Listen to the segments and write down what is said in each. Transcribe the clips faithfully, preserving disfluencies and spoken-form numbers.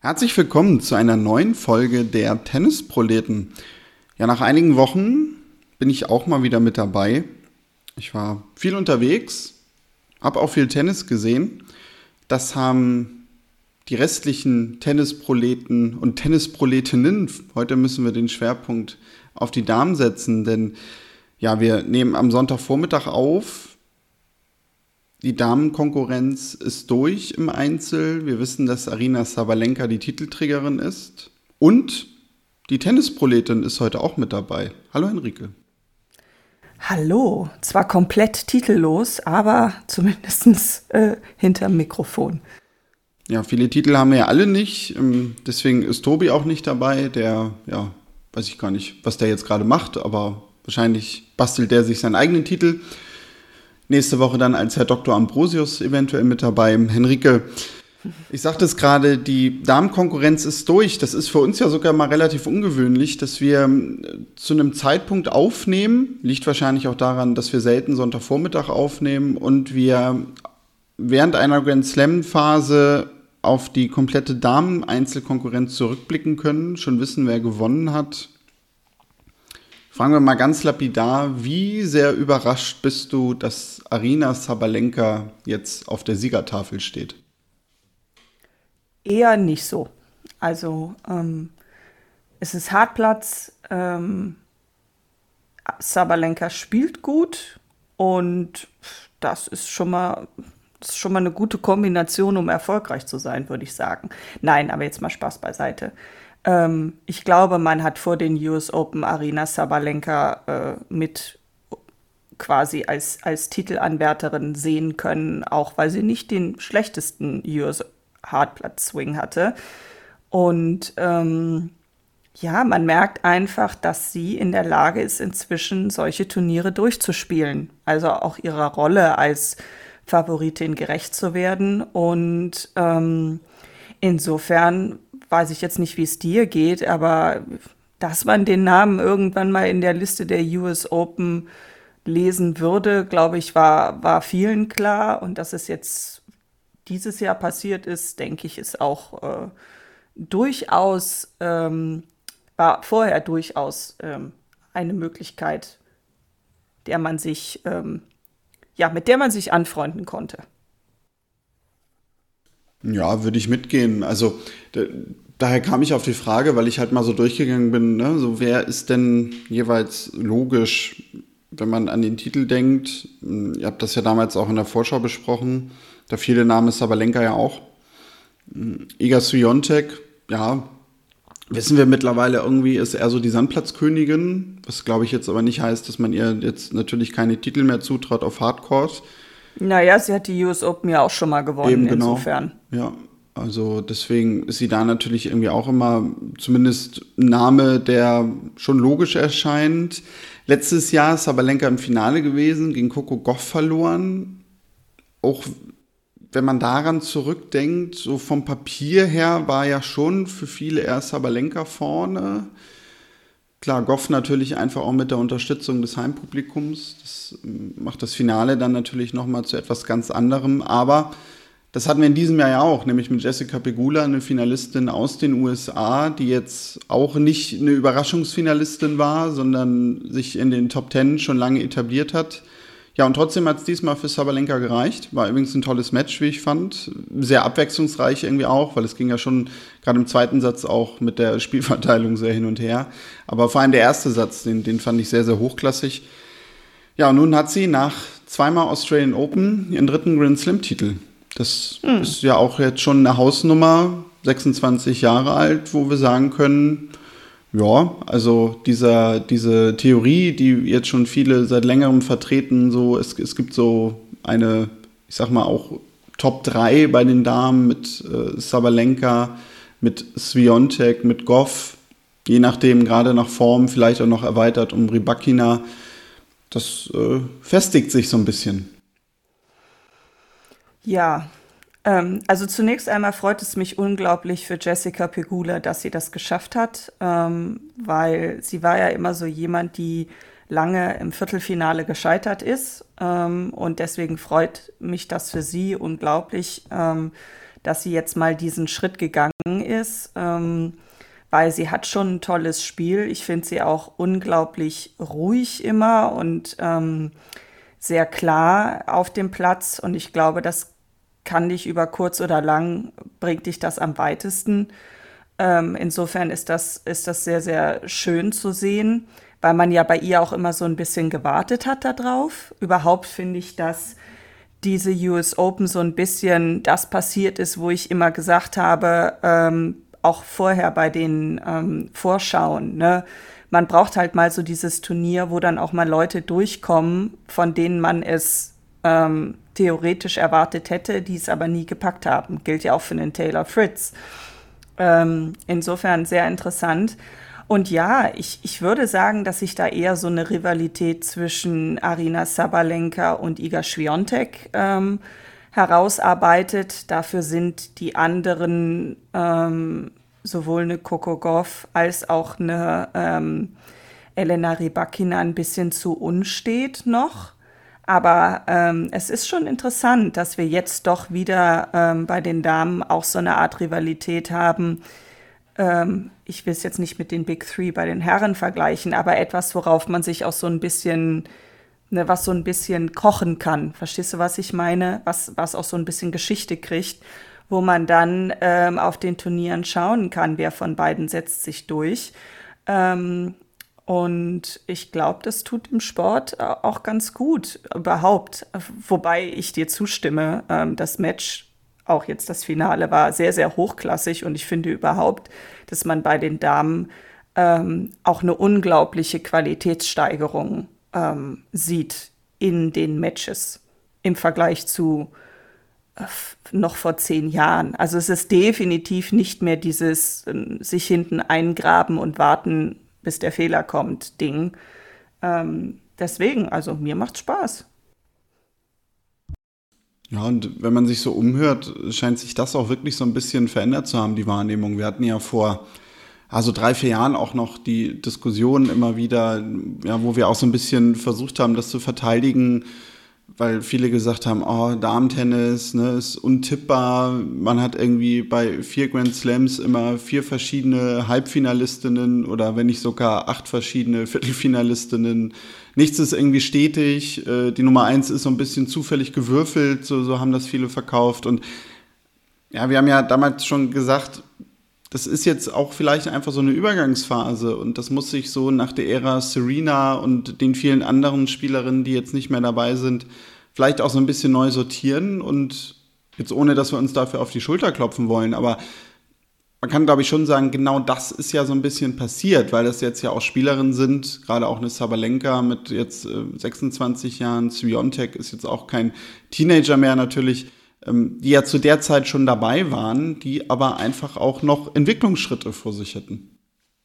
Herzlich willkommen zu einer neuen Folge der Tennisproleten. Ja, nach einigen Wochen bin ich auch mal wieder mit dabei. Ich war viel unterwegs, habe auch viel Tennis gesehen. Das haben die restlichen Tennisproleten und Tennisproletinnen. Heute müssen wir den Schwerpunkt auf die Damen setzen, denn ja, wir nehmen am Sonntagvormittag auf. Die Damenkonkurrenz ist durch im Einzel. Wir wissen, dass Aryna Sabalenka die Titelträgerin ist. Und die Tennisproletin ist heute auch mit dabei. Hallo Henrike. Hallo, zwar komplett titellos, aber zumindest äh, hinterm Mikrofon. Ja, viele Titel haben wir ja alle nicht. Deswegen ist Tobi auch nicht dabei. Der, ja, weiß ich gar nicht, was der jetzt gerade macht, aber wahrscheinlich bastelt der sich seinen eigenen Titel. Nächste Woche dann als Herr Doktor Ambrosius eventuell mit dabei. Henrike, ich sagte es gerade, die Damenkonkurrenz ist durch. Das ist für uns ja sogar mal relativ ungewöhnlich, dass wir zu einem Zeitpunkt aufnehmen. Liegt wahrscheinlich auch daran, dass wir selten Sonntagvormittag aufnehmen und wir während einer Grand Slam-Phase auf die komplette Damen-Einzelkonkurrenz zurückblicken können, schon wissen, wer gewonnen hat. Fragen wir mal ganz lapidar, wie sehr überrascht bist du, dass Aryna Sabalenka jetzt auf der Siegertafel steht? Eher nicht so. Also ähm, es ist Hartplatz, ähm, Sabalenka spielt gut und das ist schon mal, das ist schon mal eine gute Kombination, um erfolgreich zu sein, würde ich sagen. Nein, aber jetzt mal Spaß beiseite. Ähm, ich glaube, man hat vor den U S Open Aryna Sabalenka äh, mit quasi als, als Titelanwärterin sehen können, auch weil sie nicht den schlechtesten U S Hartplatz-Swing hatte. Und ähm, ja, man merkt einfach, dass sie in der Lage ist, inzwischen solche Turniere durchzuspielen. Also auch ihrer Rolle als Favoritin gerecht zu werden. Und ähm, insofern weiß ich jetzt nicht, wie es dir geht, aber dass man den Namen irgendwann mal in der Liste der U S Open lesen würde, glaube ich, war, war vielen klar. Und dass es jetzt dieses Jahr passiert ist, denke ich, ist auch äh, durchaus, ähm, war vorher durchaus ähm, eine Möglichkeit, der man sich, ähm, ja, mit der man sich anfreunden konnte. Ja, würde ich mitgehen. Also d- daher kam ich auf die Frage, weil ich halt mal so durchgegangen bin, ne? So wer ist denn jeweils logisch, wenn man an den Titel denkt? Hm, Ihr habt das ja damals auch in der Vorschau besprochen. Da fiel der Name Sabalenka ja auch. Hm, Iga Swiatek, ja, wissen wir mittlerweile irgendwie, ist er so die Sandplatzkönigin, was glaube ich jetzt aber nicht heißt, dass man ihr jetzt natürlich keine Titel mehr zutraut auf Hardcourt. Naja, sie hat die U S Open ja auch schon mal gewonnen, Eben genau. insofern. Ja, also deswegen ist sie da natürlich irgendwie auch immer zumindest ein Name, der schon logisch erscheint. Letztes Jahr ist Sabalenka im Finale gewesen, gegen Coco Gauff verloren. Auch wenn man daran zurückdenkt, so vom Papier her war ja schon für viele eher Sabalenka vorne. Klar, Gauff natürlich einfach auch mit der Unterstützung des Heimpublikums. Das ähm, macht das Finale dann natürlich nochmal zu etwas ganz anderem. Aber das hatten wir in diesem Jahr ja auch, nämlich mit Jessica Pegula, eine Finalistin aus den U S A, die jetzt auch nicht eine Überraschungsfinalistin war, sondern sich in den Top Ten schon lange etabliert hat. Ja, und trotzdem hat es diesmal für Sabalenka gereicht. War übrigens ein tolles Match, wie ich fand. Sehr abwechslungsreich irgendwie auch, weil es ging ja schon gerade im zweiten Satz auch mit der Spielverteilung sehr hin und her. Aber vor allem der erste Satz, den, den fand ich sehr, sehr hochklassig. Ja, und nun hat sie nach zweimal Australian Open ihren dritten Grand Slam-Titel. Das hm. ist ja auch jetzt schon eine Hausnummer, sechsundzwanzig Jahre alt, wo wir sagen können, ja, also dieser, diese Theorie, die jetzt schon viele seit längerem vertreten, so es, es gibt so eine, ich sag mal auch Top drei bei den Damen mit äh, Sabalenka, mit Swiatek, mit Gauff, je nachdem gerade nach Form, vielleicht auch noch erweitert um Rybakina. Das äh, festigt sich so ein bisschen. Ja, ähm, also zunächst einmal freut es mich unglaublich für Jessica Pegula, dass sie das geschafft hat, ähm, weil sie war ja immer so jemand, die lange im Viertelfinale gescheitert ist. Ähm, und deswegen freut mich das für sie unglaublich, ähm, dass sie jetzt mal diesen Schritt gegangen ist, ähm, weil sie hat schon ein tolles Spiel. Ich finde sie auch unglaublich ruhig immer und ähm, sehr klar auf dem Platz. Und ich glaube, das kann dich über kurz oder lang, bringt dich das am weitesten. Ähm, insofern ist das, ist das sehr, sehr schön zu sehen, weil man ja bei ihr auch immer so ein bisschen gewartet hat darauf. Überhaupt finde ich, dass diese U S Open so ein bisschen das passiert ist, wo ich immer gesagt habe, ähm, auch vorher bei den ähm, Vorschauen, ne? Man braucht halt mal so dieses Turnier, wo dann auch mal Leute durchkommen, von denen man es ähm, theoretisch erwartet hätte, die es aber nie gepackt haben. Gilt ja auch für den Taylor Fritz. Ähm, insofern sehr interessant. Und ja, ich, ich würde sagen, dass sich da eher so eine Rivalität zwischen Aryna Sabalenka und Iga Swiatek ähm, herausarbeitet. Dafür sind die anderen, ähm, sowohl eine Coco Gauff als auch eine ähm, Elena Rybakina, ein bisschen zu unstet noch. Aber ähm, es ist schon interessant, dass wir jetzt doch wieder ähm, bei den Damen auch so eine Art Rivalität haben. Ähm, ich will es jetzt nicht mit den Big Three bei den Herren vergleichen, aber etwas, worauf man sich auch so ein bisschen, ne, was so ein bisschen kochen kann. Verstehst du, was ich meine? Was, was auch so ein bisschen Geschichte kriegt, wo man dann ähm, auf den Turnieren schauen kann, wer von beiden setzt sich durch. Ähm, Und ich glaube, das tut im Sport äh, auch ganz gut, überhaupt. Wobei ich dir zustimme, ähm, das Match, auch jetzt das Finale, war sehr, sehr hochklassig. Und ich finde überhaupt, dass man bei den Damen ähm, auch eine unglaubliche Qualitätssteigerung ähm, sieht in den Matches im Vergleich zu äh, noch vor zehn Jahren. Also es ist definitiv nicht mehr dieses äh, sich hinten eingraben und warten, bis der Fehler kommt, Ding. Ähm, deswegen, also mir macht's Spaß. Ja, und wenn man sich so umhört, scheint sich das auch wirklich so ein bisschen verändert zu haben, die Wahrnehmung. Wir hatten ja vor, also drei, vier Jahren auch noch die Diskussion immer wieder, ja, wo wir auch so ein bisschen versucht haben, das zu verteidigen, weil viele gesagt haben, oh, Damen-Tennis, ne, ist untippbar. Man hat irgendwie bei vier Grand Slams immer vier verschiedene Halbfinalistinnen oder wenn nicht sogar acht verschiedene Viertelfinalistinnen. Nichts ist irgendwie stetig. Äh, die Nummer eins ist so ein bisschen zufällig gewürfelt. So, so haben das viele verkauft. Und ja, wir haben ja damals schon gesagt, das ist jetzt auch vielleicht einfach so eine Übergangsphase und das muss sich so nach der Ära Serena und den vielen anderen Spielerinnen, die jetzt nicht mehr dabei sind, vielleicht auch so ein bisschen neu sortieren und jetzt ohne, dass wir uns dafür auf die Schulter klopfen wollen, aber man kann, glaube ich, schon sagen, genau das ist ja so ein bisschen passiert, weil das jetzt ja auch Spielerinnen sind, gerade auch eine Sabalenka mit jetzt äh, sechsundzwanzig Jahren, Swiatek ist jetzt auch kein Teenager mehr natürlich, die ja zu der Zeit schon dabei waren, die aber einfach auch noch Entwicklungsschritte vor sich hätten.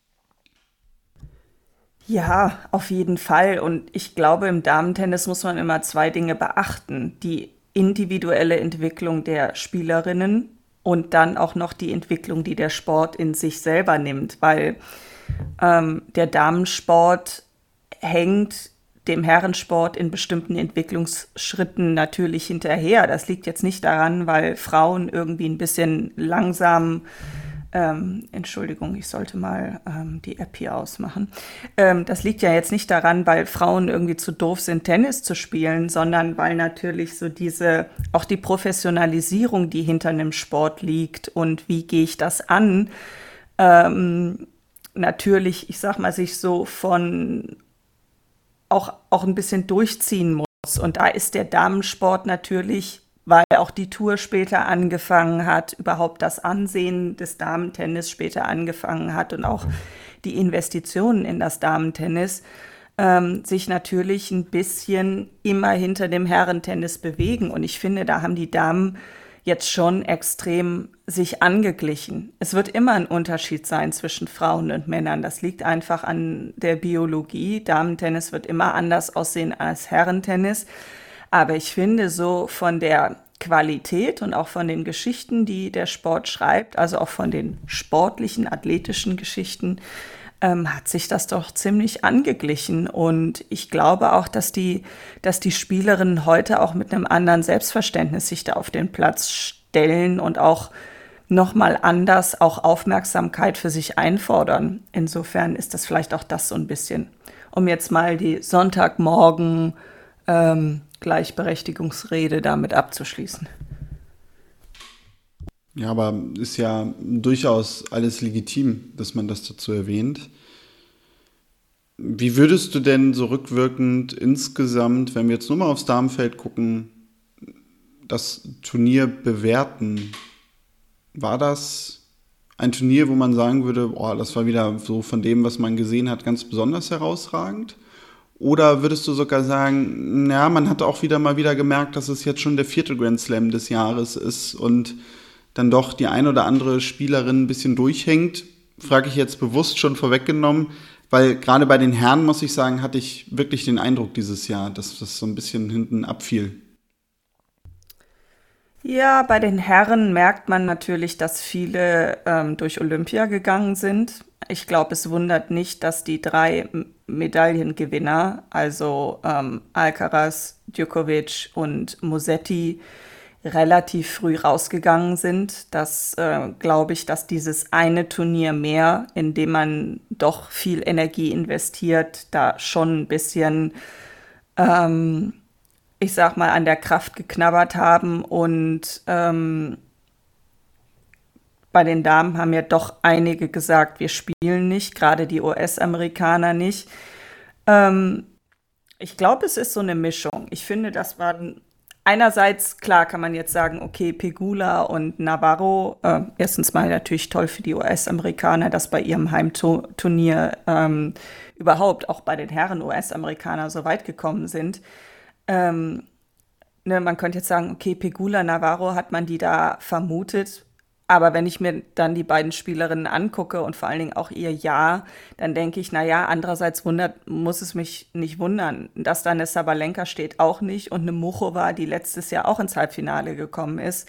Ja, auf jeden Fall. Und ich glaube, im Damentennis muss man immer zwei Dinge beachten. Die individuelle Entwicklung der Spielerinnen und dann auch noch die Entwicklung, die der Sport in sich selber nimmt. Weil ähm, der Damensport hängt dem Herrensport in bestimmten Entwicklungsschritten natürlich hinterher. Das liegt jetzt nicht daran, weil Frauen irgendwie ein bisschen langsam, ähm, Entschuldigung, ich sollte mal ähm, die App hier ausmachen. Ähm, das liegt ja jetzt nicht daran, weil Frauen irgendwie zu doof sind, Tennis zu spielen, sondern weil natürlich so diese, auch die Professionalisierung, die hinter einem Sport liegt und wie gehe ich das an, ähm, natürlich, ich sag mal, sich so von Auch, auch ein bisschen durchziehen muss. Und da ist der Damensport natürlich, weil auch die Tour später angefangen hat, überhaupt das Ansehen des Damentennis später angefangen hat und auch die Investitionen in das Damentennis, ähm, sich natürlich ein bisschen immer hinter dem Herrentennis bewegen. Und ich finde, da haben die Damen jetzt schon extrem sich angeglichen. Es wird immer ein Unterschied sein zwischen Frauen und Männern. Das liegt einfach an der Biologie. Damentennis wird immer anders aussehen als Herrentennis. Aber ich finde, so von der Qualität und auch von den Geschichten, die der Sport schreibt, also auch von den sportlichen, athletischen Geschichten, ähm, hat sich das doch ziemlich angeglichen. Und ich glaube auch, dass die, dass die Spielerinnen heute auch mit einem anderen Selbstverständnis sich da auf den Platz stellen und auch nochmal anders auch Aufmerksamkeit für sich einfordern. Insofern ist das vielleicht auch das so ein bisschen, um jetzt mal die Sonntagmorgen ähm, Gleichberechtigungsrede damit abzuschließen. Ja, aber ist ja durchaus alles legitim, dass man das dazu erwähnt. Wie würdest du denn so rückwirkend insgesamt, wenn wir jetzt nur mal aufs Damenfeld gucken, das Turnier bewerten? War das ein Turnier, wo man sagen würde, boah, das war wieder so von dem, was man gesehen hat, ganz besonders herausragend? Oder würdest du sogar sagen, ja, man hat auch wieder mal wieder gemerkt, dass es jetzt schon der vierte Grand Slam des Jahres ist und dann doch die ein oder andere Spielerin ein bisschen durchhängt? Frage ich jetzt bewusst schon vorweggenommen, weil gerade bei den Herren, muss ich sagen, hatte ich wirklich den Eindruck dieses Jahr, dass das so ein bisschen hinten abfiel. Ja, bei den Herren merkt man natürlich, dass viele ähm, durch Olympia gegangen sind. Ich glaube, es wundert nicht, dass die drei M- Medaillengewinner, also ähm, Alcaraz, Djokovic und Musetti, relativ früh rausgegangen sind. Das äh, glaube ich, dass dieses eine Turnier mehr, in dem man doch viel Energie investiert, da schon ein bisschen, ähm, ich sag mal, an der Kraft geknabbert haben. Und ähm, bei den Damen haben ja doch einige gesagt, wir spielen nicht, gerade die U S-Amerikaner nicht. Ähm, Ich glaube, es ist so eine Mischung. Ich finde, das waren einerseits, klar kann man jetzt sagen, okay, Pegula und Navarro, äh, erstens mal natürlich toll für die U S-Amerikaner, dass bei ihrem Heimturnier ähm, überhaupt auch bei den Herren U S-Amerikaner so weit gekommen sind. Ähm, ne, man könnte jetzt sagen, okay, Pegula, Navarro hat man die da vermutet. Aber wenn ich mir dann die beiden Spielerinnen angucke und vor allen Dingen auch ihr Jahr, dann denke ich, na ja, andererseits wundert, muss es mich nicht wundern, dass da eine Sabalenka steht, auch nicht. Und eine Muchova, die letztes Jahr auch ins Halbfinale gekommen ist.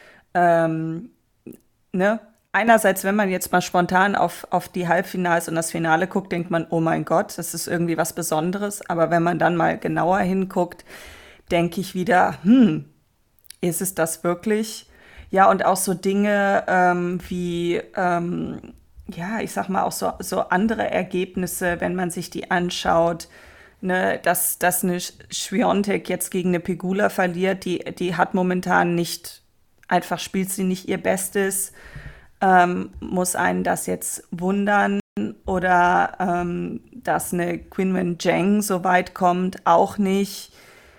Ähm, ne? Einerseits, wenn man jetzt mal spontan auf, auf die Halbfinals und das Finale guckt, denkt man, oh mein Gott, das ist irgendwie was Besonderes. Aber wenn man dann mal genauer hinguckt, denke ich wieder, hm, ist es das wirklich? Ja, und auch so Dinge ähm, wie, ähm, ja, ich sag mal auch so, so andere Ergebnisse, wenn man sich die anschaut, ne, dass, dass eine Swiatek jetzt gegen eine Pegula verliert, die, die hat momentan nicht, einfach spielt sie nicht ihr Bestes, ähm, muss einen das jetzt wundern oder ähm, dass eine Qinwen Zheng so weit kommt, auch nicht.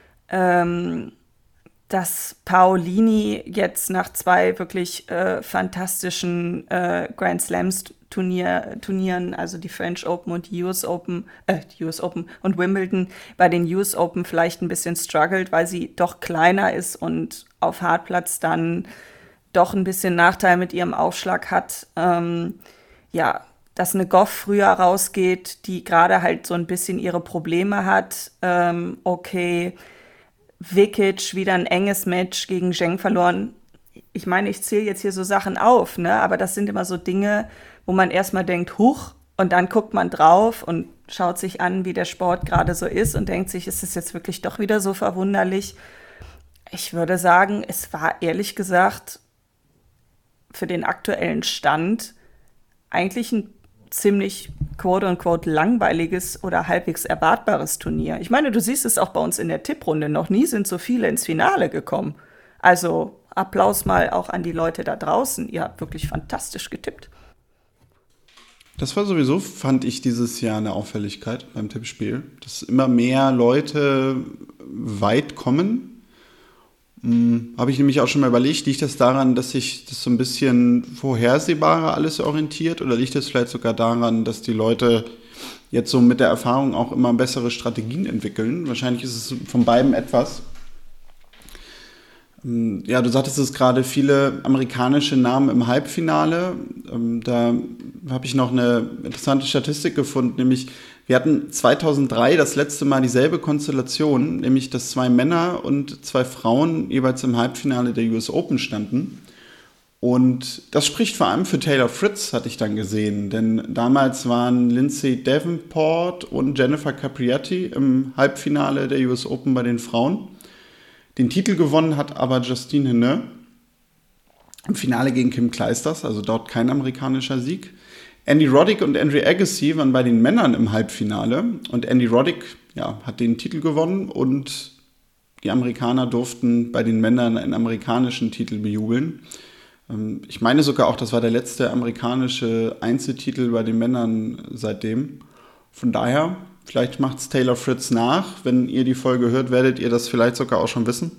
Ähm, dass Paolini jetzt nach zwei wirklich äh, fantastischen äh, Grand Slams Turnier, Turnieren, also die French Open und die U S Open, äh, die U S Open und Wimbledon, bei den U S Open vielleicht ein bisschen struggelt, weil sie doch kleiner ist und auf Hartplatz dann doch ein bisschen Nachteil mit ihrem Aufschlag hat. Ähm, ja, dass eine Goff früher rausgeht, die gerade halt so ein bisschen ihre Probleme hat. Ähm, okay, Vekic wieder ein enges Match gegen Zheng verloren. Ich meine, ich zähle jetzt hier so Sachen auf, ne? Aber das sind immer so Dinge, wo man erstmal denkt, huch, und dann guckt man drauf und schaut sich an, wie der Sport gerade so ist und denkt sich, ist es jetzt wirklich doch wieder so verwunderlich? Ich würde sagen, es war ehrlich gesagt für den aktuellen Stand eigentlich ein ziemlich quote-unquote langweiliges oder halbwegs erwartbares Turnier. Ich meine, du siehst es auch bei uns in der Tipprunde. Noch nie sind so viele ins Finale gekommen. Also Applaus mal auch an die Leute da draußen. Ihr habt wirklich fantastisch getippt. Das war sowieso, fand ich, dieses Jahr eine Auffälligkeit beim Tippspiel, dass immer mehr Leute weit kommen. Hm, habe ich nämlich auch schon mal überlegt, liegt das daran, dass sich das so ein bisschen vorhersehbarer alles orientiert oder liegt das vielleicht sogar daran, dass die Leute jetzt so mit der Erfahrung auch immer bessere Strategien entwickeln? Wahrscheinlich ist es von beidem etwas. Hm, ja, du sagtest es gerade, viele amerikanische Namen im Halbfinale. Ähm, Da habe ich noch eine interessante Statistik gefunden, nämlich wir hatten zweitausenddrei das letzte Mal dieselbe Konstellation, nämlich dass zwei Männer und zwei Frauen jeweils im Halbfinale der U S Open standen. Und das spricht vor allem für Taylor Fritz, hatte ich dann gesehen, denn damals waren Lindsay Davenport und Jennifer Capriati im Halbfinale der U S Open bei den Frauen. Den Titel gewonnen hat aber Justine Henin. im Finale gegen Kim Clijsters, also dort kein amerikanischer Sieg. Andy Roddick und Andre Agassi waren bei den Männern im Halbfinale und Andy Roddick ja, hat den Titel gewonnen und die Amerikaner durften bei den Männern einen amerikanischen Titel bejubeln. Ich meine sogar auch, das war der letzte amerikanische Einzeltitel bei den Männern seitdem. Von daher, vielleicht macht es Taylor Fritz nach. Wenn ihr die Folge hört, werdet ihr das vielleicht sogar auch schon wissen.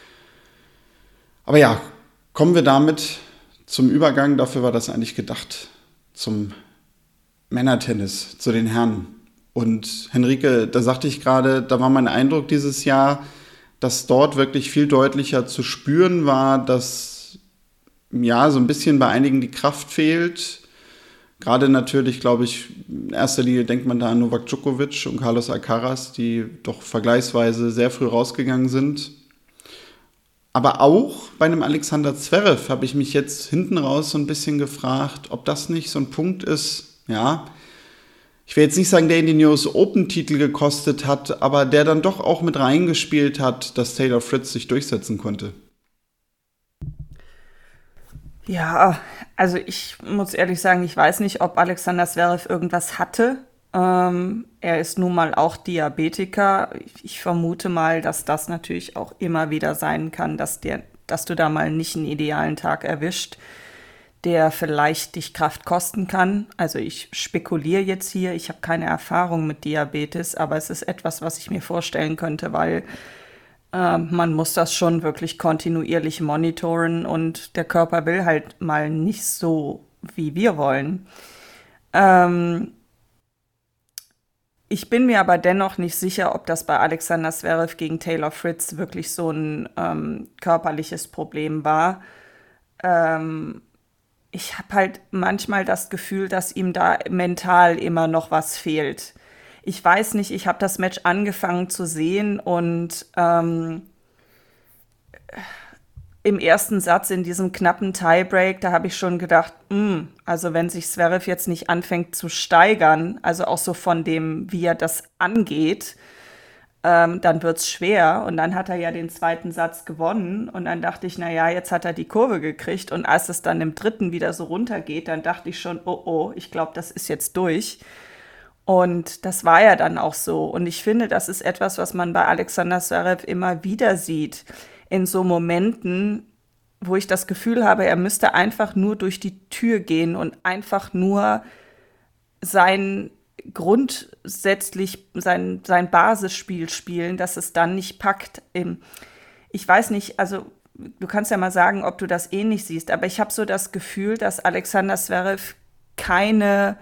Aber ja, kommen wir damit zum Übergang. Dafür war das eigentlich gedacht. Zum Männertennis, zu den Herren. Und Henrike, da sagte ich gerade, da war mein Eindruck dieses Jahr, dass dort wirklich viel deutlicher zu spüren war, dass ja so ein bisschen bei einigen die Kraft fehlt. Gerade natürlich, glaube ich, in erster Linie denkt man da an Novak Djokovic und Carlos Alcaraz, die doch vergleichsweise sehr früh rausgegangen sind. Aber auch bei einem Alexander Zverev habe ich mich jetzt hinten raus so ein bisschen gefragt, ob das nicht so ein Punkt ist, ja, ich will jetzt nicht sagen, der ihn den U S Open-Titel gekostet hat, aber der dann doch auch mit reingespielt hat, dass Taylor Fritz sich durchsetzen konnte. Ja, also ich muss ehrlich sagen, ich weiß nicht, ob Alexander Zverev irgendwas hatte. Ähm, er ist nun mal auch Diabetiker. Ich, ich vermute mal, dass das natürlich auch immer wieder sein kann, dass, der, dass du da mal nicht einen idealen Tag erwischt, der vielleicht dich Kraft kosten kann. Also ich spekuliere jetzt hier, ich habe keine Erfahrung mit Diabetes, aber es ist etwas, was ich mir vorstellen könnte, weil äh, man muss das schon wirklich kontinuierlich monitoren und der Körper will halt mal nicht so, wie wir wollen. Ähm, ich bin mir aber dennoch nicht sicher, ob das bei Alexander Zverev gegen Taylor Fritz wirklich so ein ähm, körperliches Problem war. Ähm, Ich habe halt manchmal das Gefühl, dass ihm da mental immer noch was fehlt. Ich weiß nicht, ich habe das Match angefangen zu sehen und ähm, im ersten Satz in diesem knappen Tiebreak, da habe ich schon gedacht, mh, also wenn sich Zverev jetzt nicht anfängt zu steigern, also auch so von dem, wie er das angeht, ähm, dann wird's schwer. Und dann hat er ja den zweiten Satz gewonnen. Und dann dachte ich, na ja, jetzt hat er die Kurve gekriegt. Und als es dann im dritten wieder so runtergeht, dann dachte ich schon, oh oh, ich glaube, das ist jetzt durch. Und das war ja dann auch so. Und ich finde, das ist etwas, was man bei Alexander Zverev immer wieder sieht. In so Momenten, wo ich das Gefühl habe, er müsste einfach nur durch die Tür gehen und einfach nur sein grundsätzlich sein, sein Basisspiel spielen, dass es dann nicht packt. Ich weiß nicht, also du kannst ja mal sagen, ob du das ähnlich siehst, aber ich habe so das Gefühl, dass Alexander Zverev keine,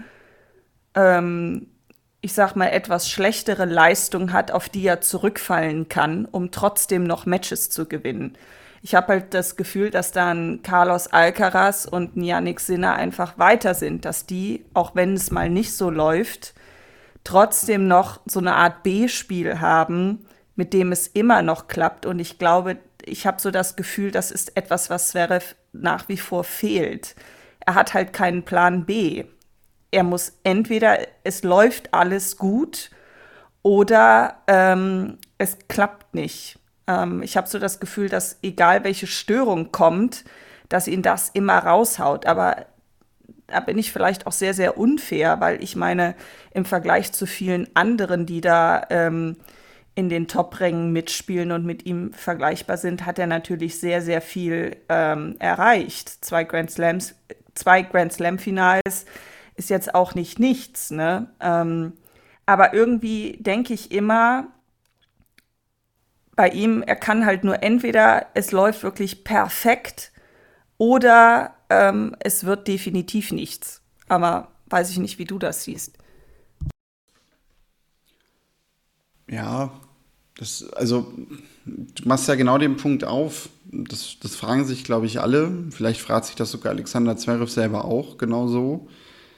ähm, ich sag mal, etwas schlechtere Leistung hat, auf die er zurückfallen kann, um trotzdem noch Matches zu gewinnen. Ich habe halt das Gefühl, dass dann Carlos Alcaraz und Jannik Sinner einfach weiter sind, dass die, auch wenn es mal nicht so läuft, trotzdem noch so eine Art B-Spiel haben, mit dem es immer noch klappt. Und ich glaube, ich habe so das Gefühl, das ist etwas, was Zverev nach wie vor fehlt. Er hat halt keinen Plan B. Er muss entweder, es läuft alles gut oder ähm, es klappt nicht. Ähm, ich habe so das Gefühl, dass egal welche Störung kommt, dass ihn das immer raushaut. Aber da bin ich vielleicht auch sehr, sehr unfair, weil ich meine, im Vergleich zu vielen anderen, die da ähm, in den Top-Rängen mitspielen und mit ihm vergleichbar sind, hat er natürlich sehr, sehr viel ähm, erreicht. Zwei Grand Slams, zwei Grand Slam-Finals ist jetzt auch nicht nichts, ne? Ähm, aber irgendwie denke ich immer, bei ihm, er kann halt nur entweder, es läuft wirklich perfekt oder ähm, es wird definitiv nichts. Aber weiß ich nicht, wie du das siehst. Ja, das, also du machst ja genau den Punkt auf. Das, das fragen sich, glaube ich, alle. Vielleicht fragt sich das sogar Alexander Zverev selber auch genau so.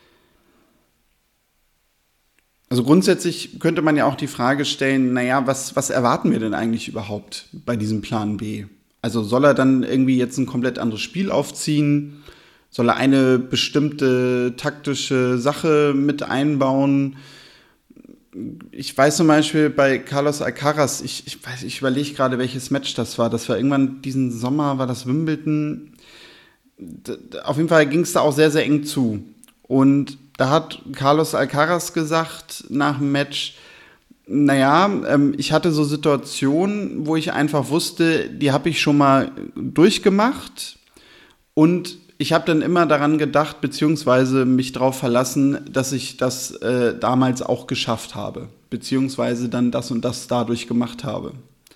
Also grundsätzlich könnte man ja auch die Frage stellen, naja, was, was erwarten wir denn eigentlich überhaupt bei diesem Plan B? Also soll er dann irgendwie jetzt ein komplett anderes Spiel aufziehen? Soll er eine bestimmte taktische Sache mit einbauen? Ich weiß zum Beispiel bei Carlos Alcaraz, ich, ich weiß, ich überlege gerade, welches Match das war. Das war irgendwann diesen Sommer, war das Wimbledon. d- d- auf jeden Fall ging es da auch sehr, sehr eng zu. Und da hat Carlos Alcaraz gesagt nach dem Match, naja, ähm, ich hatte so Situationen, wo ich einfach wusste, die habe ich schon mal durchgemacht und ich habe dann immer daran gedacht, beziehungsweise mich darauf verlassen, dass ich das äh, damals auch geschafft habe, beziehungsweise dann das und das dadurch gemacht habe.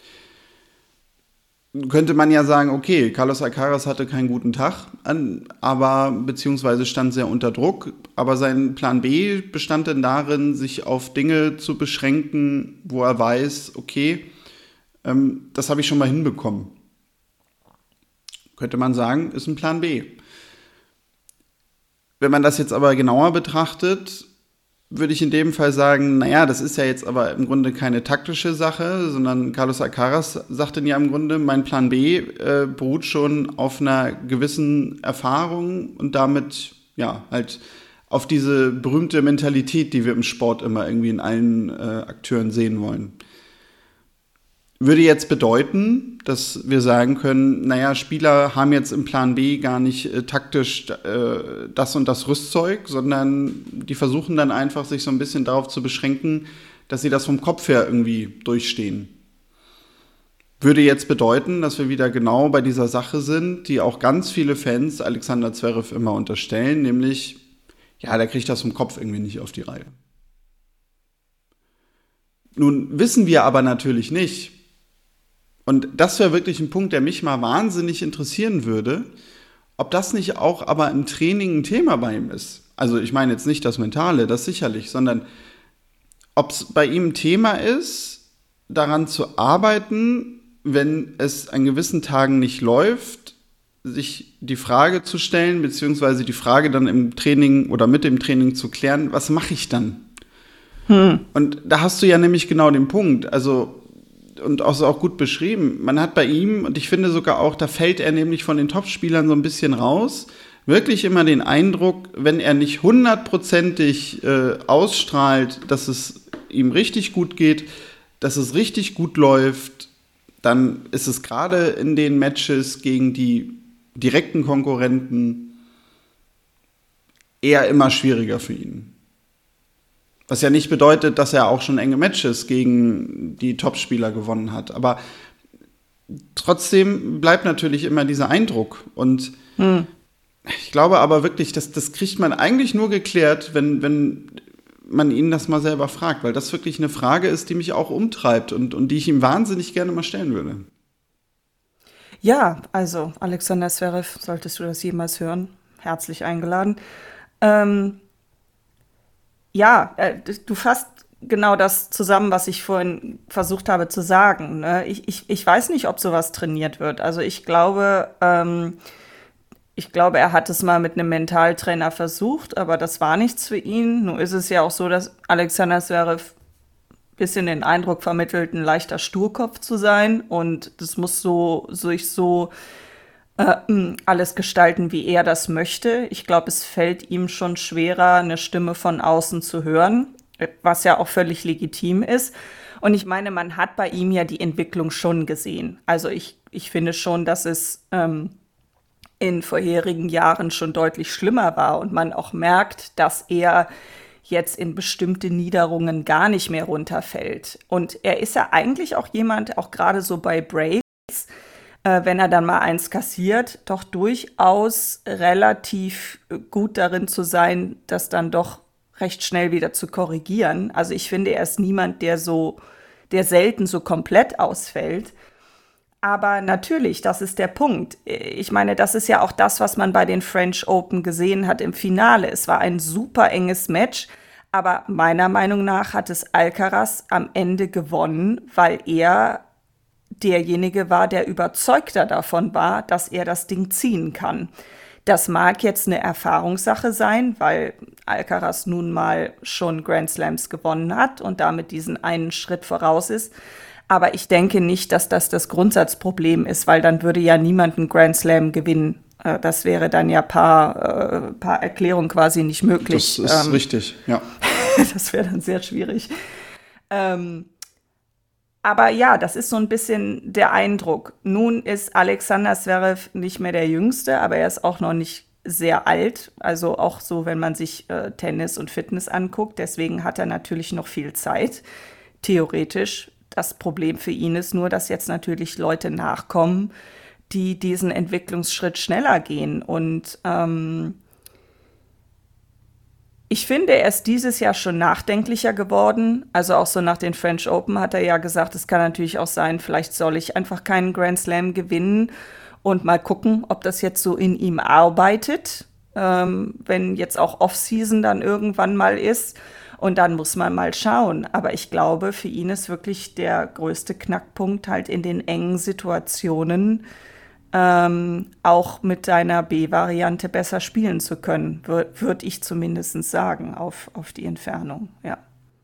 Könnte man ja sagen, okay, Carlos Alcaraz hatte keinen guten Tag, an, aber beziehungsweise stand sehr unter Druck, aber sein Plan B bestand dann darin, sich auf Dinge zu beschränken, wo er weiß, okay, ähm, das habe ich schon mal hinbekommen. Könnte man sagen, ist ein Plan B. Wenn man das jetzt aber genauer betrachtet, würde ich in dem Fall sagen, naja, das ist ja jetzt aber im Grunde keine taktische Sache, sondern Carlos Alcaraz sagt dann ja im Grunde, mein Plan B äh, beruht schon auf einer gewissen Erfahrung und damit, ja, halt auf diese berühmte Mentalität, die wir im Sport immer irgendwie in allen äh, Akteuren sehen wollen. Würde jetzt bedeuten, dass wir sagen können, naja, Spieler haben jetzt im Plan B gar nicht äh, taktisch äh, das und das Rüstzeug, sondern die versuchen dann einfach, sich so ein bisschen darauf zu beschränken, dass sie das vom Kopf her irgendwie durchstehen. Würde jetzt bedeuten, dass wir wieder genau bei dieser Sache sind, die auch ganz viele Fans Alexander Zverev immer unterstellen, nämlich, ja, der kriegt das vom Kopf irgendwie nicht auf die Reihe. Nun wissen wir aber natürlich nicht, und das wäre wirklich ein Punkt, der mich mal wahnsinnig interessieren würde, ob das nicht auch aber im Training ein Thema bei ihm ist. Also ich meine jetzt nicht das Mentale, das sicherlich, sondern ob es bei ihm ein Thema ist, daran zu arbeiten, wenn es an gewissen Tagen nicht läuft, sich die Frage zu stellen, beziehungsweise die Frage dann im Training oder mit dem Training zu klären, was mache ich dann? Hm. Und da hast du ja nämlich genau den Punkt, also und auch, auch gut beschrieben. Man hat bei ihm, und ich finde sogar auch, da fällt er nämlich von den Topspielern so ein bisschen raus, wirklich immer den Eindruck, wenn er nicht hundertprozentig äh, ausstrahlt, dass es ihm richtig gut geht, dass es richtig gut läuft, dann ist es gerade in den Matches gegen die direkten Konkurrenten eher immer schwieriger für ihn. Was ja nicht bedeutet, dass er auch schon enge Matches gegen die Topspieler gewonnen hat. Aber trotzdem bleibt natürlich immer dieser Eindruck. Und hm. ich glaube aber wirklich, dass, das kriegt man eigentlich nur geklärt, wenn, wenn man ihn das mal selber fragt. Weil das wirklich eine Frage ist, die mich auch umtreibt und, und die ich ihm wahnsinnig gerne mal stellen würde. Ja, also Alexander Zverev, solltest du das jemals hören, herzlich eingeladen. Ähm, Ja, äh, du fasst genau das zusammen, was ich vorhin versucht habe zu sagen. Ne? Ich, ich, ich weiß nicht, ob sowas trainiert wird. Also ich glaube, ähm, ich glaube, er hat es mal mit einem Mentaltrainer versucht, aber das war nichts für ihn. Nun ist es ja auch so, dass Alexander Zverev ein bisschen den Eindruck vermittelt, ein leichter Sturkopf zu sein. Und das muss so sich so Äh, alles gestalten, wie er das möchte. Ich glaube, es fällt ihm schon schwerer, eine Stimme von außen zu hören, was ja auch völlig legitim ist. Und ich meine, man hat bei ihm ja die Entwicklung schon gesehen. Also ich, ich finde schon, dass es ähm, in vorherigen Jahren schon deutlich schlimmer war und man auch merkt, dass er jetzt in bestimmte Niederungen gar nicht mehr runterfällt. Und er ist ja eigentlich auch jemand, auch gerade so bei Breaks, Äh, wenn er dann mal eins kassiert, doch durchaus relativ gut darin zu sein, das dann doch recht schnell wieder zu korrigieren. Also ich finde, er ist niemand, der so, der selten so komplett ausfällt. Aber natürlich, das ist der Punkt. Ich meine, das ist ja auch das, was man bei den French Open gesehen hat im Finale. Es war ein super enges Match, aber meiner Meinung nach hat es Alcaraz am Ende gewonnen, weil er derjenige war, der überzeugter davon war, dass er das Ding ziehen kann. Das mag jetzt eine Erfahrungssache sein, weil Alcaraz nun mal schon Grand Slams gewonnen hat und damit diesen einen Schritt voraus ist. Aber ich denke nicht, dass das das Grundsatzproblem ist, weil dann würde ja niemand einen Grand Slam gewinnen. Das wäre dann ja paar, äh, paar Erklärungen quasi nicht möglich. Das ist ähm, richtig, ja. Das wäre dann sehr schwierig. Ähm, Aber ja, das ist so ein bisschen der Eindruck. Nun ist Alexander Zverev nicht mehr der Jüngste, aber er ist auch noch nicht sehr alt. Also auch so, wenn man sich äh, Tennis und Fitness anguckt. Deswegen hat er natürlich noch viel Zeit, theoretisch. Das Problem für ihn ist nur, dass jetzt natürlich Leute nachkommen, die diesen Entwicklungsschritt schneller gehen. Und ähm, ich finde, er ist dieses Jahr schon nachdenklicher geworden. Also auch so nach den French Open hat er ja gesagt, es kann natürlich auch sein, vielleicht soll ich einfach keinen Grand Slam gewinnen und mal gucken, ob das jetzt so in ihm arbeitet, ähm, wenn jetzt auch Off-Season dann irgendwann mal ist. Und dann muss man mal schauen. Aber ich glaube, für ihn ist wirklich der größte Knackpunkt halt in den engen Situationen, ähm, auch mit deiner B-Variante besser spielen zu können, würde würd ich zumindest sagen, auf, auf die Entfernung, ja.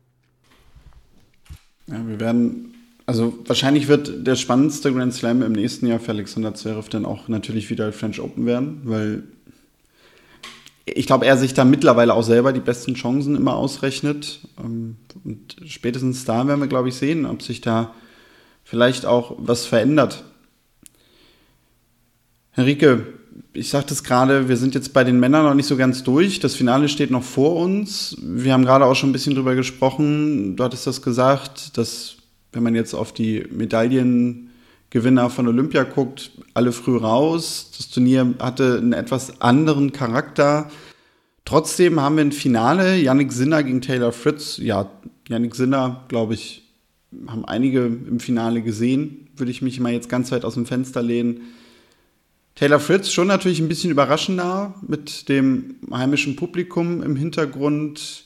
Ja, wir werden, also wahrscheinlich wird der spannendste Grand Slam im nächsten Jahr für Alexander Zverev dann auch natürlich wieder French Open werden, weil ich glaube, er sich da mittlerweile auch selber die besten Chancen immer ausrechnet. Und spätestens da werden wir, glaube ich, sehen, ob sich da vielleicht auch was verändert. Henrike, ich sagte es gerade, wir sind jetzt bei den Männern noch nicht so ganz durch. Das Finale steht noch vor uns. Wir haben gerade auch schon ein bisschen drüber gesprochen. Du hattest das gesagt, dass, wenn man jetzt auf die Medaillengewinner von Olympia guckt, alle früh raus. Das Turnier hatte einen etwas anderen Charakter. Trotzdem haben wir ein Finale. Jannik Sinner gegen Taylor Fritz. Ja, Jannik Sinner, glaube ich, haben einige im Finale gesehen. Würde ich mich mal jetzt ganz weit aus dem Fenster lehnen. Taylor Fritz schon natürlich ein bisschen überraschender mit dem heimischen Publikum im Hintergrund,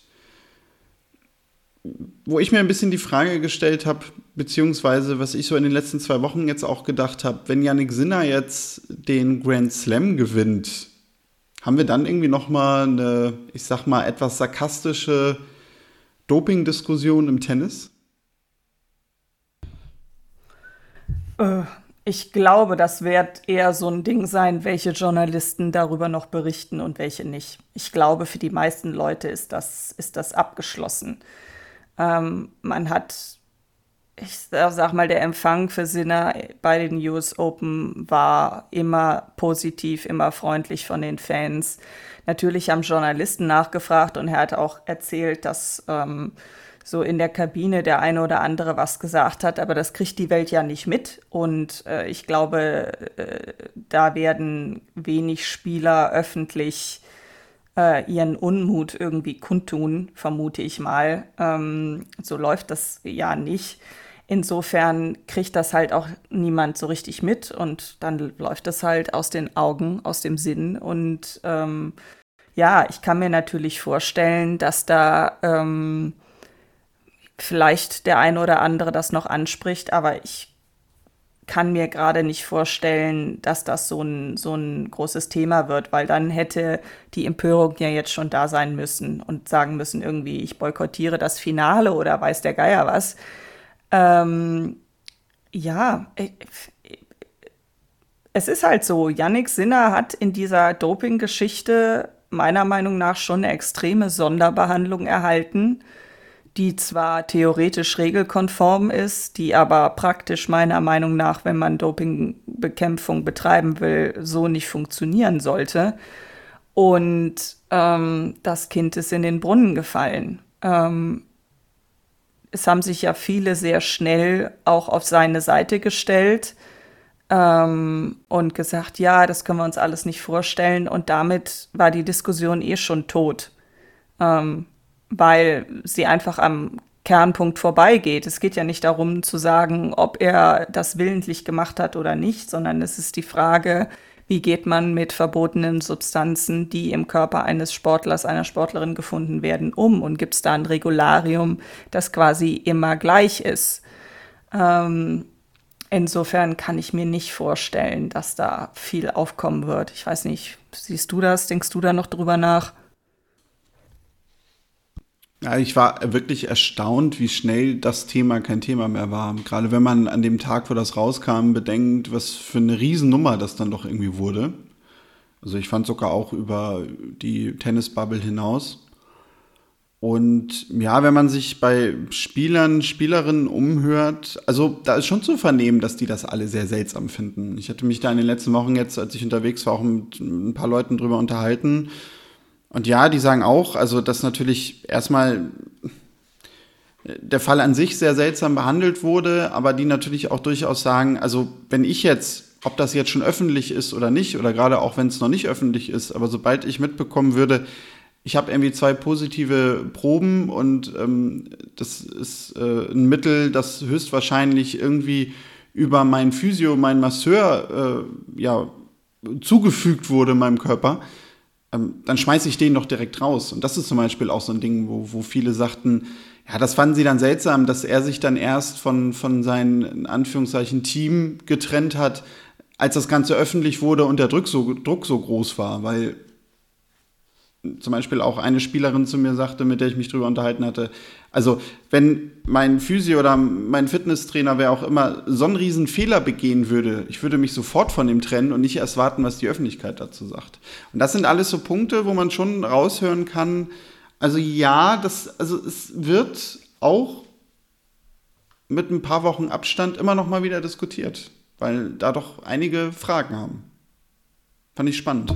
wo ich mir ein bisschen die Frage gestellt habe, beziehungsweise was ich so in den letzten zwei Wochen jetzt auch gedacht habe, wenn Jannik Sinner jetzt den Grand Slam gewinnt, haben wir dann irgendwie nochmal eine, ich sag mal, etwas sarkastische Doping-Diskussion im Tennis? Äh, Ich glaube, das wird eher so ein Ding sein, welche Journalisten darüber noch berichten und welche nicht. Ich glaube, für die meisten Leute ist das, ist das abgeschlossen. Ähm, man hat, ich sag mal, der Empfang für Sinner bei den U S Open war immer positiv, immer freundlich von den Fans. Natürlich haben Journalisten nachgefragt und er hat auch erzählt, dass ähm, so in der Kabine der eine oder andere was gesagt hat, aber das kriegt die Welt ja nicht mit. Und äh, ich glaube, äh, da werden wenig Spieler öffentlich äh, ihren Unmut irgendwie kundtun, vermute ich mal. Ähm, so läuft das ja nicht. Insofern kriegt das halt auch niemand so richtig mit und dann läuft das halt aus den Augen, aus dem Sinn. Und ähm, ja, ich kann mir natürlich vorstellen, dass da ähm, vielleicht der eine oder andere das noch anspricht, aber ich kann mir gerade nicht vorstellen, dass das so ein, so ein großes Thema wird, weil dann hätte die Empörung ja jetzt schon da sein müssen und sagen müssen, irgendwie, ich boykottiere das Finale oder weiß der Geier was. Ähm, ja, es ist halt so, Jannik Sinner hat in dieser Doping-Geschichte meiner Meinung nach schon eine extreme Sonderbehandlung erhalten, die zwar theoretisch regelkonform ist, die aber praktisch meiner Meinung nach, wenn man Dopingbekämpfung betreiben will, so nicht funktionieren sollte. Und ähm, das Kind ist in den Brunnen gefallen. Ähm, es haben sich ja viele sehr schnell auch auf seine Seite gestellt ähm, und gesagt, ja, das können wir uns alles nicht vorstellen. Und damit war die Diskussion eh schon tot. Ähm, weil sie einfach am Kernpunkt vorbeigeht. Es geht ja nicht darum zu sagen, ob er das willentlich gemacht hat oder nicht, sondern es ist die Frage, wie geht man mit verbotenen Substanzen, die im Körper eines Sportlers, einer Sportlerin gefunden werden, um? Und gibt es da ein Regularium, das quasi immer gleich ist? Ähm, insofern kann ich mir nicht vorstellen, dass da viel aufkommen wird. Ich weiß nicht, siehst du das? Denkst du da noch drüber nach? Ja, ich war wirklich erstaunt, wie schnell das Thema kein Thema mehr war. Gerade wenn man an dem Tag, wo das rauskam, bedenkt, was für eine Riesennummer das dann doch irgendwie wurde. Also ich fand sogar auch über die Tennisbubble hinaus. Und ja, wenn man sich bei Spielern, Spielerinnen umhört, also da ist schon zu vernehmen, dass die das alle sehr seltsam finden. Ich hatte mich da in den letzten Wochen jetzt, als ich unterwegs war, auch mit ein paar Leuten drüber unterhalten. Und ja, die sagen auch, also dass natürlich erstmal der Fall an sich sehr seltsam behandelt wurde, aber die natürlich auch durchaus sagen, also wenn ich jetzt, ob das jetzt schon öffentlich ist oder nicht, oder gerade auch wenn es noch nicht öffentlich ist, aber sobald ich mitbekommen würde, ich habe irgendwie zwei positive Proben und ähm, das ist äh, ein Mittel, das höchstwahrscheinlich irgendwie über meinen Physio, meinen Masseur äh, ja, zugefügt wurde meinem Körper, ähm, dann schmeiße ich den doch direkt raus. Und das ist zum Beispiel auch so ein Ding, wo, wo viele sagten, ja, das fanden sie dann seltsam, dass er sich dann erst von, von seinem, in Anführungszeichen, Team getrennt hat, als das Ganze öffentlich wurde und der Druck so, Druck so groß war, weil zum Beispiel auch eine Spielerin zu mir sagte, mit der ich mich drüber unterhalten hatte, also wenn mein Physio oder mein Fitnesstrainer, wer auch immer, so einen riesen Fehler begehen würde, ich würde mich sofort von ihm trennen und nicht erst warten, was die Öffentlichkeit dazu sagt. Und das sind alles so Punkte, wo man schon raushören kann, also ja, das, also es wird auch mit ein paar Wochen Abstand immer noch mal wieder diskutiert, weil da doch einige Fragen haben. Fand ich spannend.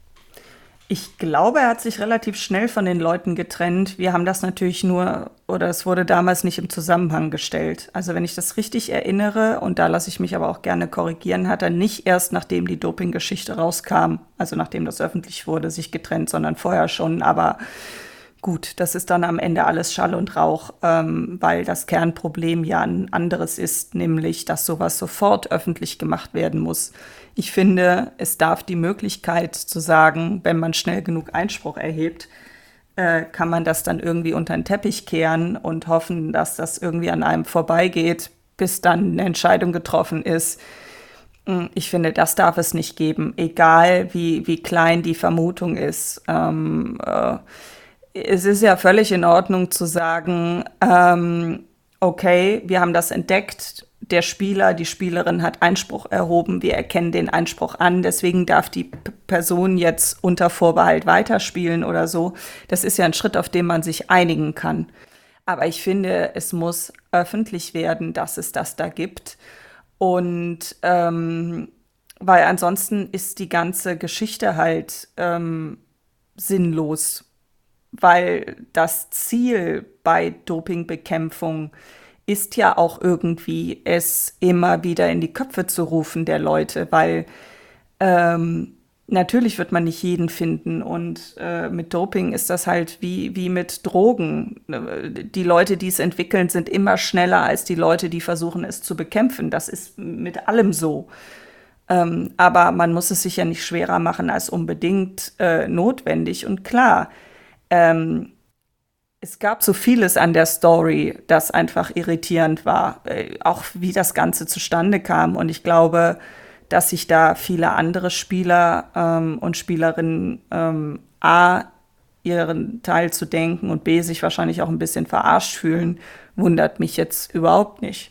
Ich glaube, er hat sich relativ schnell von den Leuten getrennt. Wir haben das natürlich nur, oder es wurde damals nicht im Zusammenhang gestellt. Also wenn ich das richtig erinnere, und da lasse ich mich aber auch gerne korrigieren, hat er nicht erst, nachdem die Doping-Geschichte rauskam, also nachdem das öffentlich wurde, sich getrennt, sondern vorher schon. Aber gut, das ist dann am Ende alles Schall und Rauch, ähm, weil das Kernproblem ja ein anderes ist, nämlich, dass sowas sofort öffentlich gemacht werden muss. Ich finde, es darf die Möglichkeit zu sagen, wenn man schnell genug Einspruch erhebt, äh, kann man das dann irgendwie unter den Teppich kehren und hoffen, dass das irgendwie an einem vorbeigeht, bis dann eine Entscheidung getroffen ist. Ich finde, das darf es nicht geben, egal wie, wie klein die Vermutung ist. Ähm, äh, es ist ja völlig in Ordnung zu sagen, ähm, okay, wir haben das entdeckt, der Spieler, die Spielerin hat Einspruch erhoben, wir erkennen den Einspruch an, deswegen darf die P- Person jetzt unter Vorbehalt weiterspielen oder so. Das ist ja ein Schritt, auf den man sich einigen kann. Aber ich finde, es muss öffentlich werden, dass es das da gibt. Und ähm, weil ansonsten ist die ganze Geschichte halt ähm, sinnlos. Weil das Ziel bei Dopingbekämpfung ist ja auch irgendwie, es immer wieder in die Köpfe zu rufen der Leute, weil ähm, natürlich wird man nicht jeden finden und äh, mit Doping ist das halt wie, wie mit Drogen. Die Leute, die es entwickeln, sind immer schneller als die Leute, die versuchen, es zu bekämpfen. Das ist mit allem so. Ähm, aber man muss es sich ja nicht schwerer machen als unbedingt äh, notwendig. Und klar, ähm, es gab so vieles an der Story, das einfach irritierend war, äh, auch wie das Ganze zustande kam. Und ich glaube, dass sich da viele andere Spieler ähm, und Spielerinnen ähm, A, ihren Teil zu denken und B, sich wahrscheinlich auch ein bisschen verarscht fühlen, wundert mich jetzt überhaupt nicht.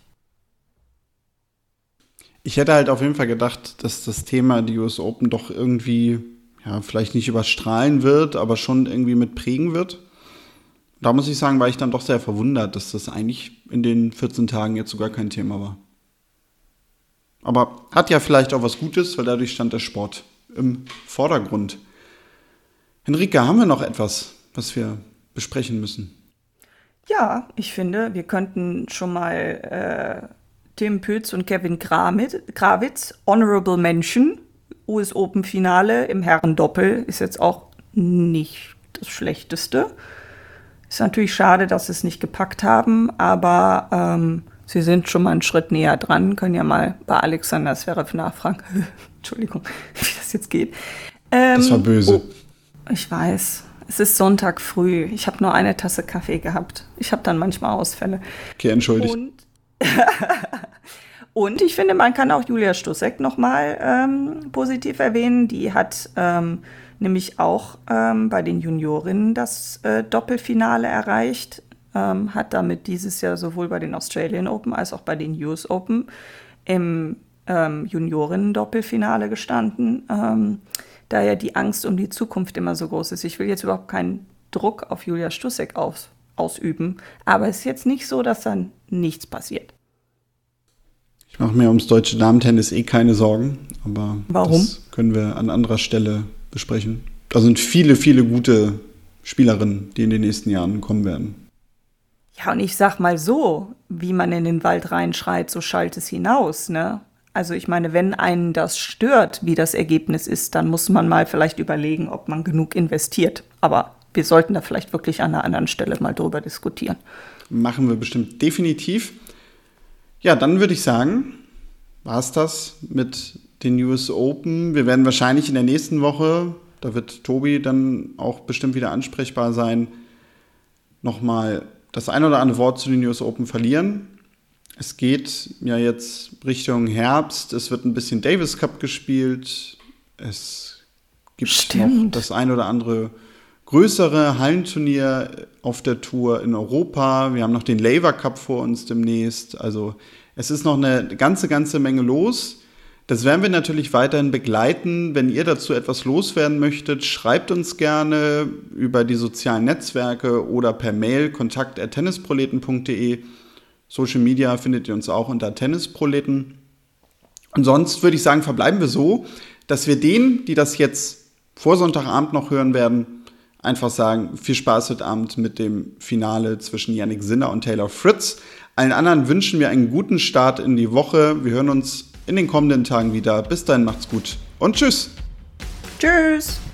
Ich hätte halt auf jeden Fall gedacht, dass das Thema die U S Open doch irgendwie, ja, vielleicht nicht überstrahlen wird, aber schon irgendwie mit prägen wird. Da muss ich sagen, war ich dann doch sehr verwundert, dass das eigentlich in den vierzehn Tagen jetzt sogar kein Thema war. Aber hat ja vielleicht auch was Gutes, weil dadurch stand der Sport im Vordergrund. Henrike, haben wir noch etwas, was wir besprechen müssen? Ja, ich finde, wir könnten schon mal äh, Tim Pütz und Kevin Krawitz, Honorable Mention, U S Open Finale im Herrendoppel, ist jetzt auch nicht das Schlechteste. Ist natürlich schade, dass sie es nicht gepackt haben, aber ähm, sie sind schon mal einen Schritt näher dran. Können ja mal bei Alexander Zverev nachfragen. Entschuldigung, wie das jetzt geht. Ähm, das war böse. Oh, ich weiß. Es ist Sonntag früh. Ich habe nur eine Tasse Kaffee gehabt. Ich habe dann manchmal Ausfälle. Okay, entschuldigt. Und, und ich finde, man kann auch Julia Stusek nochmal ähm, positiv erwähnen. Die hat ähm, nämlich auch ähm, bei den Juniorinnen das äh, Doppelfinale erreicht. Ähm, hat damit dieses Jahr sowohl bei den Australian Open als auch bei den U S Open im ähm, Juniorinnen-Doppelfinale gestanden. Ähm, da ja die Angst um die Zukunft immer so groß ist. Ich will jetzt überhaupt kein Druck auf Julia Stussek aus, ausüben. Aber es ist jetzt nicht so, dass dann nichts passiert. Ich mache mir ums deutsche Damentennis eh keine Sorgen, aber Warum? Das können wir an anderer Stelle besprechen. Da sind viele, viele gute Spielerinnen, die in den nächsten Jahren kommen werden. Ja, und ich sag mal so, wie man in den Wald reinschreit, so schallt es hinaus, ne? Also ich meine, wenn einen das stört, wie das Ergebnis ist, dann muss man mal vielleicht überlegen, ob man genug investiert. Aber wir sollten da vielleicht wirklich an einer anderen Stelle mal drüber diskutieren. Machen wir bestimmt definitiv. Ja, dann würde ich sagen, war es das mit den U S Open. Wir werden wahrscheinlich in der nächsten Woche, da wird Tobi dann auch bestimmt wieder ansprechbar sein, nochmal das ein oder andere Wort zu den U S Open verlieren. Es geht ja jetzt Richtung Herbst, es wird ein bisschen Davis Cup gespielt, es gibt Stimmt. noch das ein oder andere größere Hallenturnier auf der Tour in Europa. Wir haben noch den Laver Cup vor uns demnächst. Also es ist noch eine ganze, ganze Menge los. Das werden wir natürlich weiterhin begleiten. Wenn ihr dazu etwas loswerden möchtet, schreibt uns gerne über die sozialen Netzwerke oder per Mail kontakt at tennisproleten punkt de. Social Media findet ihr uns auch unter Tennisproleten. Und sonst würde ich sagen, verbleiben wir so, dass wir denen, die das jetzt vor Sonntagabend noch hören werden, einfach sagen, viel Spaß heute Abend mit dem Finale zwischen Jannik Sinner und Taylor Fritz. Allen anderen wünschen wir einen guten Start in die Woche. Wir hören uns in den kommenden Tagen wieder. Bis dahin, macht's gut und tschüss. Tschüss.